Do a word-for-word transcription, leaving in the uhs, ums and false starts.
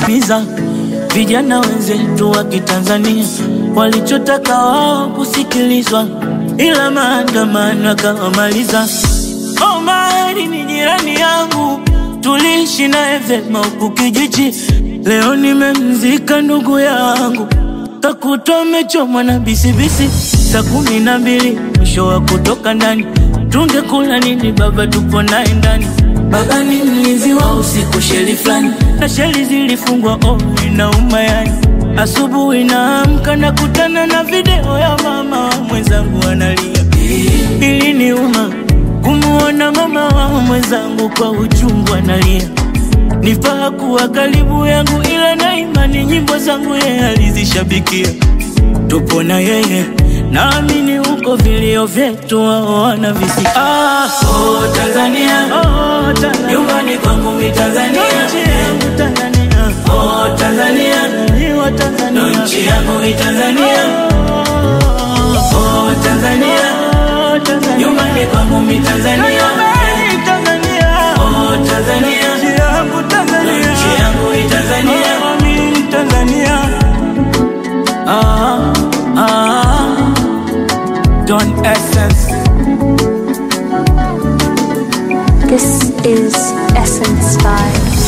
Miza vijana wenzetu wa Kitanzania walichotaka wao kusikilizwa, ila maandamano yakawamaliza. Omari ni jirani yangu, tuliishi naye vyema huku kijiji. Leo nimemzika ndugu yangu, kakutwa amechomwa na bisibisi. Saa kumi na mbili mwisho wa kutoka ndani, tungekula nini baba, tupo naye ndani. Baba ni mlinzi wa usiku sheli flani, na sheli zilifungwa oh inauma yani. Asubuhi naamka na kutana na video ya mama mwenzangu analia. Ili ni uma kumuona mama wa mwenzangu kwa uchungu analia. Nifaa kuwa karibu yangu, ila na imani nyimbo zangu yeye alizishabikia. Tupo na yeye, naamini uko vilio vyetu wao wanavisikia. Ah, oh Tanzania, oh Tanzania, nyumbani kwangu mi Tanzania, nchi yangu Tanzania, oh Tanzania, ni wa Tanzania, nchi yangu mi Tanzania, oh Tanzania, oh Tanzania, nyumbani kwangu mi Tanzania, oh Tanzania, nchi yangu Tanzania, nchi yangu mi Tanzania, mi Tanzania. Ah, ah, Don Essence. This is Essence Vibes.